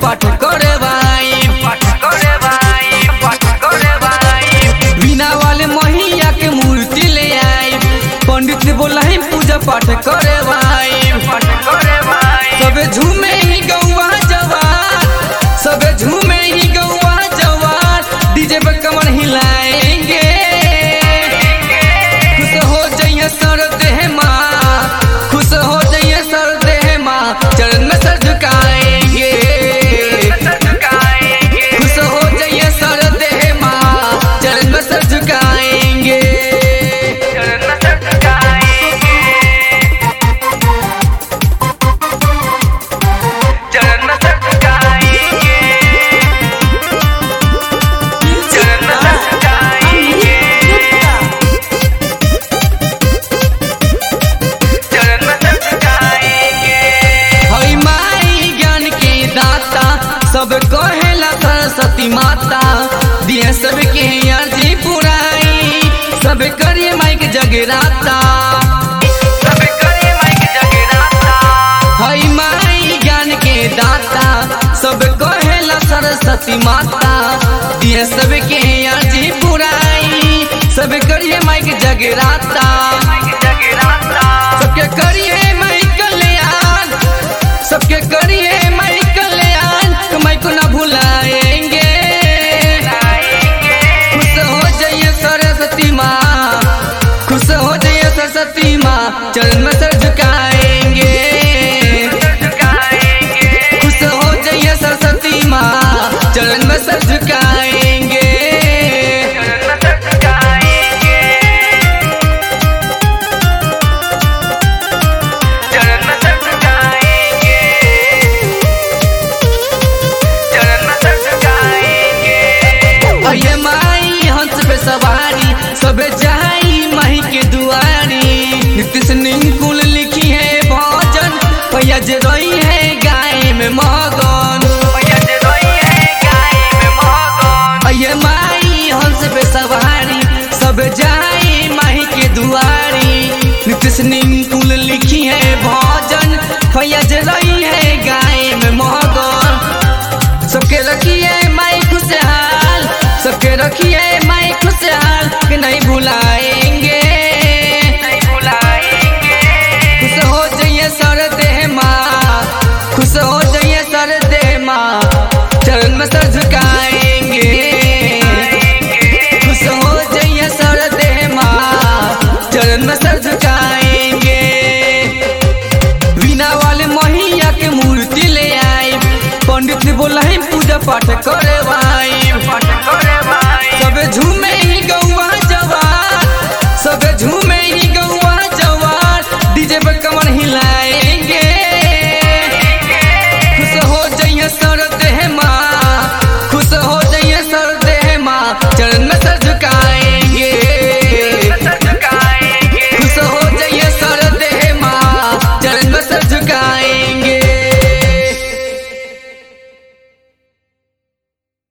पाठ करे भाई बिना वाले मैया के मूर्ति ले आई पंडित ने बोला है पूजा पाठ करे भाई सबे झूमे ही गौवा जवान सबे झूमे ही गौवा जवान डीजे पे कमर हिलाएंगे खुश हो जाइए सर देह माँ खुश हो जाइए सर देह माँ चरण में सर झुकाएंगे खुश हो जाइए सर देह माँ चरण में सर झुकाएंगे सब कहेला सरस्वती माता दिए सबके अर्जी पुराई सब करिए माइक जगराता हई माई ज्ञान के दाता सब कहेला सरस्वती माता दिए सबके अर्जी पुराई सब करिए माइक जगराता सबके करिए माई कल्याण सबके करिए माई कल्याण माई को ना भुलाएंगे खुश हो जाइए सरस्वती माँ खुश हो जाइए सरस्वती माँ चरण में सर झुकाएंगे खुश हो जाइए सरस्वती माँ चरण में सर झुकाएंगे ये माई हंस पे सवारी सब जाई माही के दुआरी नीतीश निकुल लिखी है भजन भैया जे रही है गाय में मगन ये माई हंस पे सवारी सब जाई माही के दुआरी नीतीश निकुल लिखी है भजन भैया जे रही है गाय में मगन सबके रखिए माई खुशहाल सबके रखिए माई खुशहाल कि नहीं भुलाए